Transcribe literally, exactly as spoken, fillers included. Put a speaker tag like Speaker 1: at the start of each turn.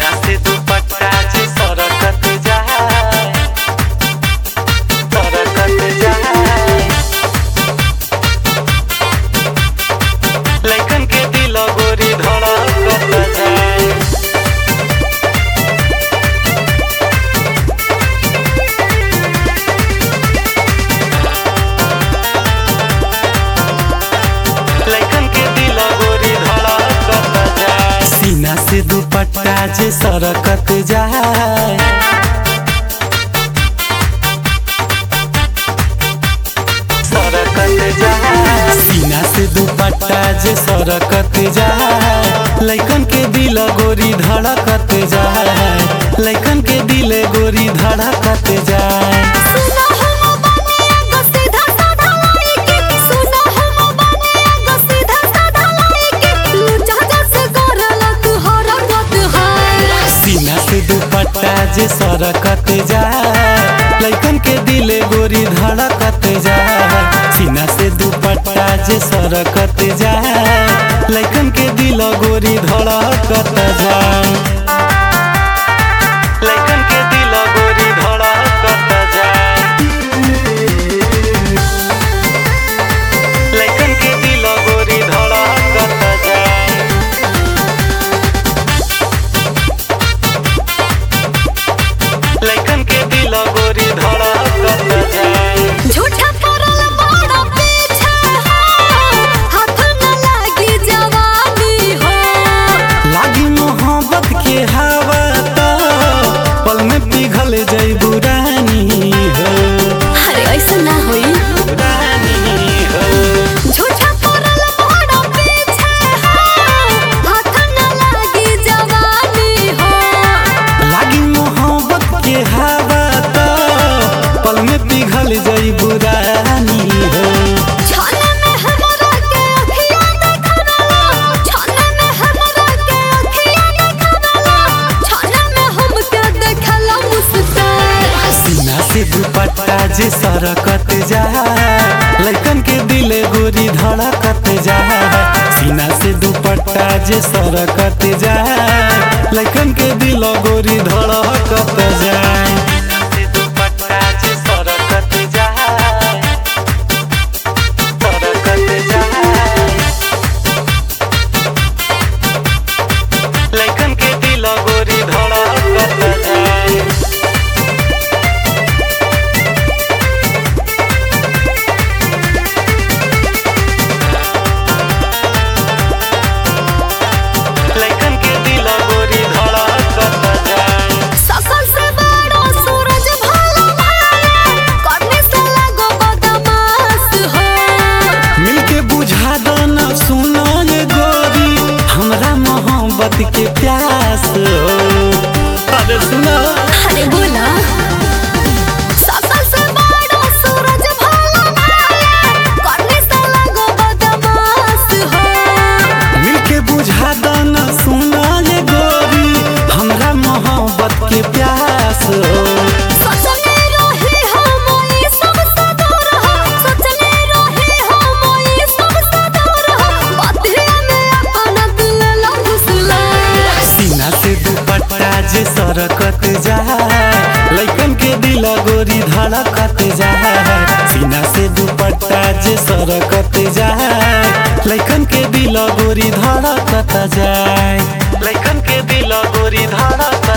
Speaker 1: सीना से दुपट्टा जे सरकत जाए सरकत जाए लइकन के दिल गोरी धड़कत जाए लइकन के दिल गोरी धड़कत जाए सीना से दुपट्टा जे सरकत जाए सरकत जाए सीना से दुपट्टा जे सरकत जाए लइकन के दिल गोरी धड़कत जाए लइकन के दिल गोरी धड़कत जाए
Speaker 2: सुना हम बने एगो सीधा साधा लड़की सुना हम बने एगो सीधा साधा लड़की लुचा जैसे करला तू हरकत है
Speaker 1: सीना से दुपट्टा जे सरकत जाए लइकन के दिल गोरी धड़कत जाए सीना से दुपट्टा जे सरकत जाए लइकन के दिल गोरी धड़कत जाए लइकन के दिल गोरी धड़कत जाए लइकन के दिल गोरी धड़कत जाए लइकन के दिल गोरी धड़कत जाए
Speaker 2: झूठा करल बड़ा पीछे हो हाथ न लागी जवानी हो
Speaker 1: लागी मोहब्बत के हवा तो पल में पिघल जइबू रानी हो
Speaker 2: अरे ऐसा ना होई
Speaker 1: रानी हो
Speaker 2: झूठा करल बड़ा पीछे हो हाथ न लागी जवानी हो
Speaker 1: लागी मोहब्बत के हवा तो पल में पिघल जइबू रानी हो
Speaker 2: छाने में हमरा के अखियां देखला छाने में हमरा के अखियां देखला छाने में हमके देखला मुस्कान
Speaker 1: सीना से दुपट्टा जे सरकत जाए लइकन के दिल गोरी धड़कत जाए सीना से दुपट्टा जे सरकत जाए लइकन के दिल गोरी धड़कत जाए सीना से दुपट्टा जे सरकत जाए सरकत जाए लइकन के दिल गोरी धड़कत जाए लइकन के दिल गोरी धड़कत जाए
Speaker 2: सकल से बड़ा सूरज भला भाया करने से लगो बदमाश हो
Speaker 1: मिलके बुझा दो न सुनो ये गोरी हमरा मोहब्बत के प्यास हो अरे सुनो
Speaker 2: अरे बोला सकल से बड़ा सूरज भला भाया करने से लगो बदमाश हो
Speaker 1: मिलके बुझा दो न सुनो ये गोरी हमरा मोहब्बत के प्यास हो
Speaker 2: सोचने रहे हम ई सब से दूर हो सोचने रहे हम ई सब से दूर हो बतिया में अपना दिल ला घुसला
Speaker 1: सीना से दुपट्टा जे सरकत जाए लइकन के दिल गोरी धड़कत जाए सीना से दुपट्टा जे सरकत जाए लइकन के दिल गोरी धड़कत जाए लइकन के दिल गोरी धड़कत